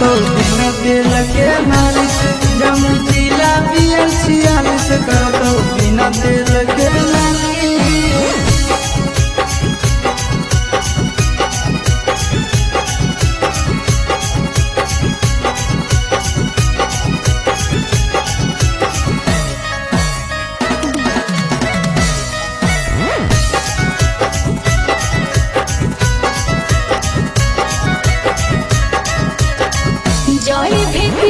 तो बिना तेल के मालिश जमुतीला बियर 46 कर तो बिना तेल के मालिश। जय भी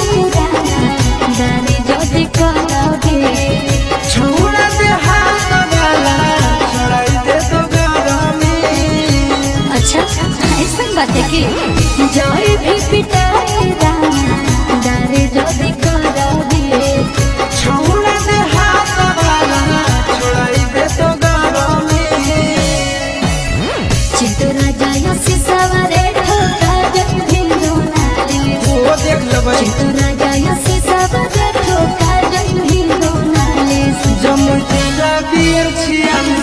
दानी जदि करोगे छोड़ा दे हाथ वाला छोड़ाई दे तो गरमी। अच्छा ऐसा बात है कि जय भी पिटाई दानी जदि करोगे छोड़ा दे हाथ वाला छोड़ाई दे तो गरमी। चितरा जाय से सवारे ठोका जब भिंडो नाली वो देख ले भाई चितरा जाय से सवारे ठोका जब भिंडो नाली जमुतीला बियर 46